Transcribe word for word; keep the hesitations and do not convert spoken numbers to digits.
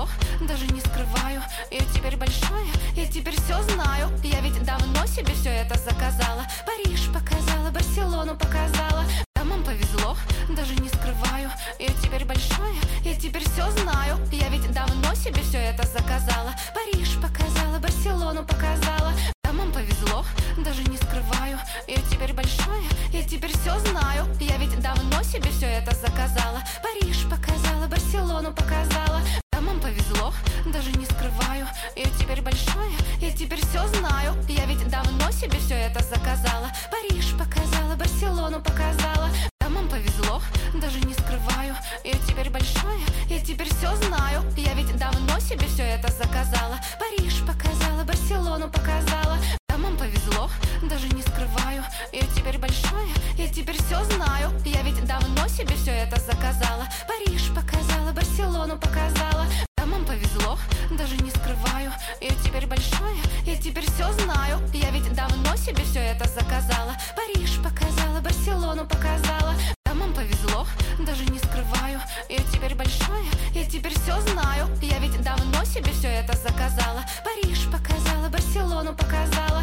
повезло, даже не скрываю. Я теперь большая, я теперь все знаю. Я ведь давно себе все это заказала. Париж показала, Барселону показала. Дамам повезло, даже не скрываю. Я теперь большая, я теперь все знаю. Я ведь давно себе все это заказала. Париж показала, Барселону показала. Дамам повезло, даже не скрываю. Я теперь большая, я теперь все знаю. Я ведь давно себе все это заказала. Париж показала, Барселону показала. Дамам повезло, даже не скрываю. Я теперь большая, я теперь все знаю. Я ведь давно себе все это заказала. Париж показала, Барселону показала. Дамам повезло, даже не скрываю. Я теперь большая, я теперь все знаю. Я ведь давно себе все это заказала. Париж показала, Барселону показала. Дамам повезло, даже не скрываю. Я теперь большая, я теперь все знаю. Я ведь давно себе все это заказала. Париж показала, Барселону показала. Дамам повезло, даже не скрываю. Я теперь большая, я теперь все знаю. Я ведь давно себе все это заказала. Париж показала, Барселону показала. Дамам повезло, даже не скрываю. Я теперь большая, я теперь все знаю. Я ведь давно себе все это заказала. Париж показала, Барселону показала.